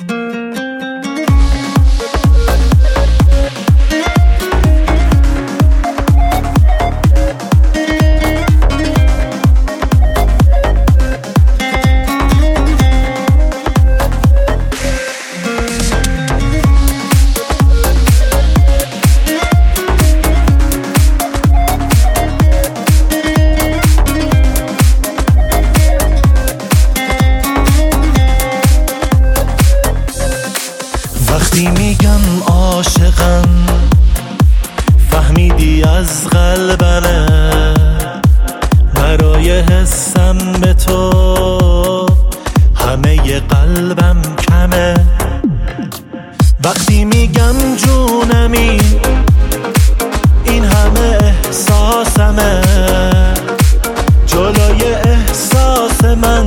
وقتی میگم عاشقم فهمیدی از قلبمه، برای حسم به تو همه قلبم کمه. وقتی میگم جونمی این همه احساسمه، جلوی احساس من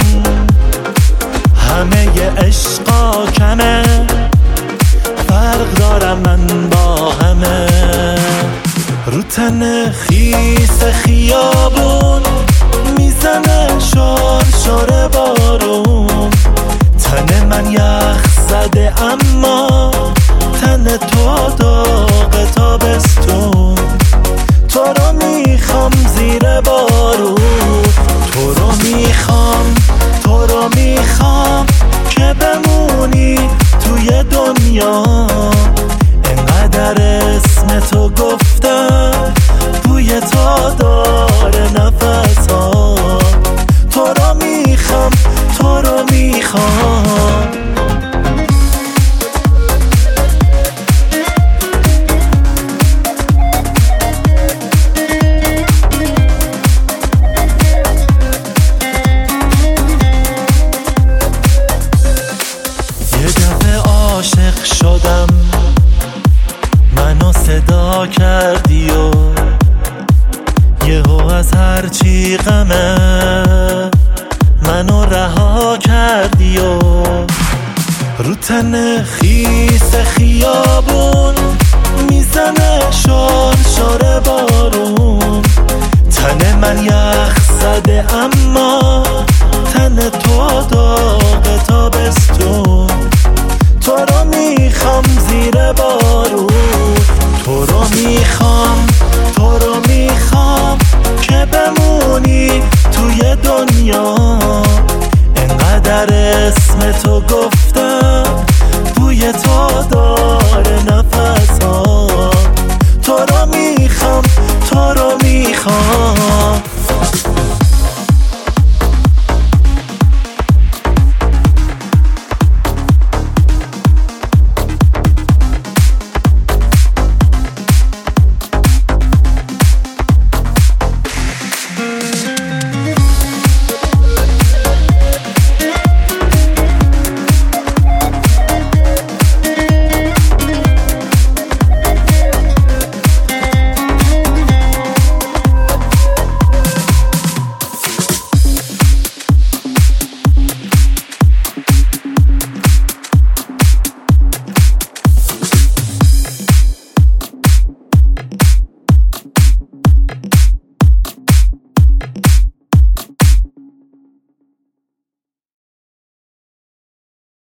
همه عشقا کمه. فرق دارم من با همه، رو تن خیس خیابون میزنه شار بارون. تن من یخ زده اما تن تو داغ تابستون. تو رو میخوام زیر بارون، تو رو میخوام، تو رو میخوام که بمونی توی دنیا. انقدر اسم تو گفتم بوی تو داره نفس ها. تو رو میخوام، تو رو میخوام. عاشق شدم منو صدا کردی و یهو از هرچی غمه منو رها کردی و رو تن خیس خیابون میزنه شار بارون. تن من یخ زده اما تن تو داغ تابستون. تو رو میخوام زیر بارون، تو رو میخوام، تو رو میخوام که بمونی توی دنیا. انقدر اسم تو گفت